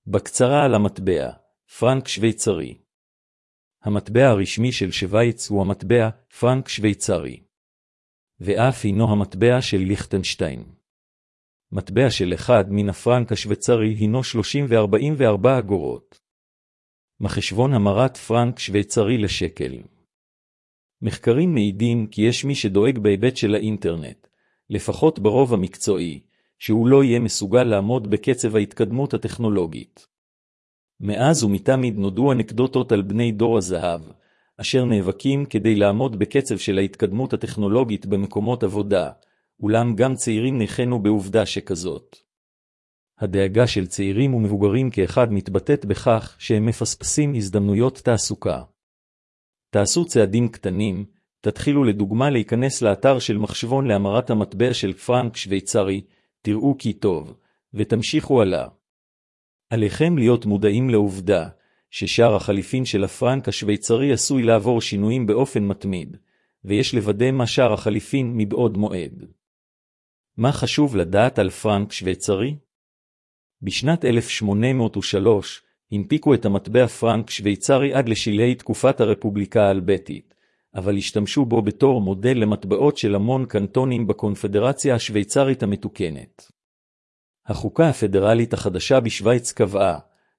בקצרה על המטבע, פרנק שוויצרי. המטבע הרשמי של שווייץ הוא המטבע פרנק שוויצרי. ואף הינו המטבע של ליכטנשטיין. מטבע של אחד מן הפרנק השוויצרי הינו 30.44 אגורות. מחשבון המרת פרנק שוויצרי לשקל. מחקרים מעידים כי יש מי שדואג בהיבט של האינטרנט, לפחות ברוב המקצועי, שהוא לא יהיה מסוגל לעמוד בקצב ההתקדמות הטכנולוגית. מאז ומתמיד נודעו אנקדוטות על בני דור הזהב, אשר נאבקים כדי לעמוד בקצב של ההתקדמות הטכנולוגית במקומות עבודה, אולם גם צעירים ניחנו בעובדה שכזאת. הדאגה של צעירים ומבוגרים כאחד מתבטאת בכך שהם מפספסים הזדמנויות תעסוקה. תעשו צעדים קטנים, תתחילו לדוגמה להיכנס לאתר של מחשבון להמרת המטבע של פרנק שוויצרי, תראו כי טוב, ותמשיכו הלאה. עליכם להיות מודעים לעובדה, ששער החליפין של הפרנק השוויצרי עשוי לעבור שינויים באופן מתמיד, ויש לוודא מה שער החליפין מבעוד מועד. מה חשוב לדעת על פרנק שוויצרי? בשנת 1803 הנפיקו את המטבע פרנק שוויצרי עד לשלהי תקופת הרפובליקה האלבטית, אבל השתמשו בו בתור מודל למטבעות של המון קנטונים בקונפדרציה השוויצרית המתוקנת. החוקה הפדרלית החדשה בשוויץ קבעה,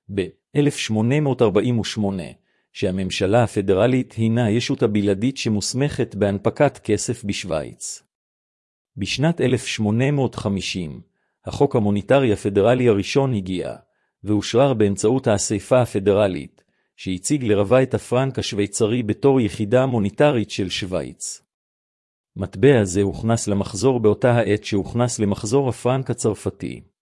ב-1848, שהממשלה הפדרלית הינה הישות הבלעדית שמוסמכת בהנפקת כסף בשוויץ. בשנת 1850, החוק המוניטרי הפדרלי הראשון הגיע, ואושרר באמצעות האספה הפדרלית, שהציג לרבה את הפרנק השוויצרי בתור יחידה מוניטרית של שוויץ. מטבע זה הוכנס למחזור באותה העת שהוכנס למחזור הפרנק הצרפתי.